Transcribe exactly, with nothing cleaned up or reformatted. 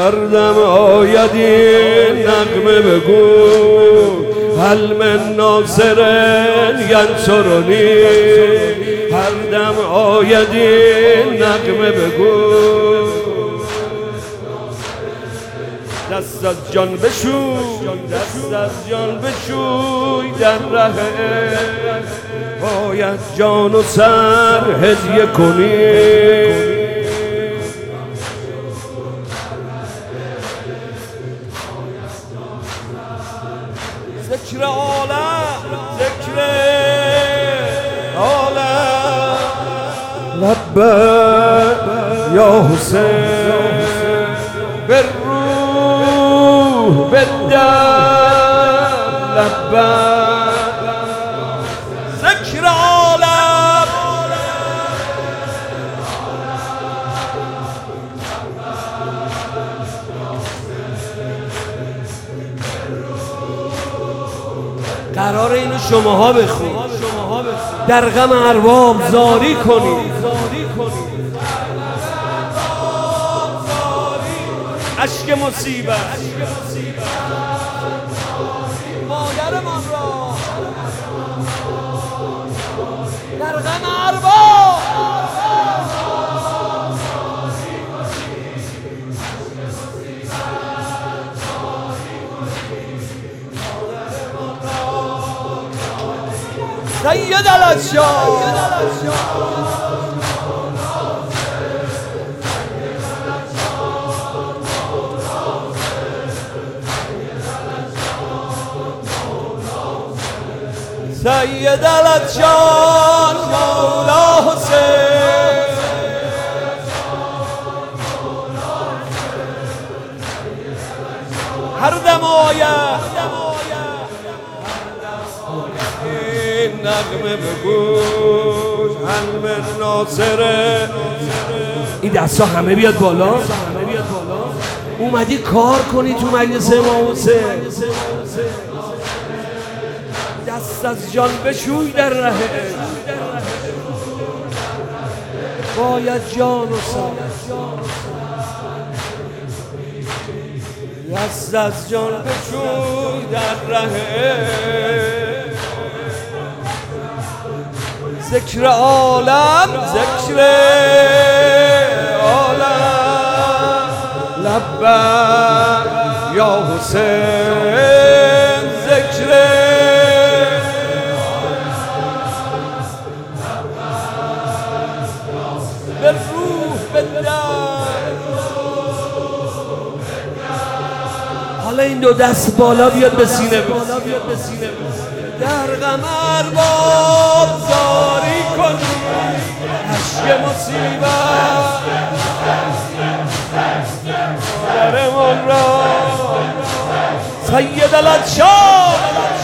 هر دم آید این نغمه بگو هل من ناصر ینصرنی هر دم آید این نغمه بگو دست از جان بشوی دست از جان بشوی در ره باید جان و سر هدیه کنی ذکر عالم ذکر عالم لبک یا حسین بالروح بالدم لبک ذکر عالم قرار اینو شماها بخونید در غم ارباب زاری کنید اشک مصیبت مادرمان را در غم ارباب سید الاشیاء سید الاشیاء مولا حسین هر دم آید نغمه بگوش هل من ناصره این دستا همه بیاد بالا اومدی کار کنی تو مجلس امام حسین دست از جان بشوی در ره باید جان و سر دست از جان بشوی در ره ذکر عالم ذکر عالم لبک یا حسین ذکر بالروح بالدم حالا این دو دست بالا بیاد به سینه در غم ارباب زاری کنی اشک مصیبت مادرمان را سید الاشیاء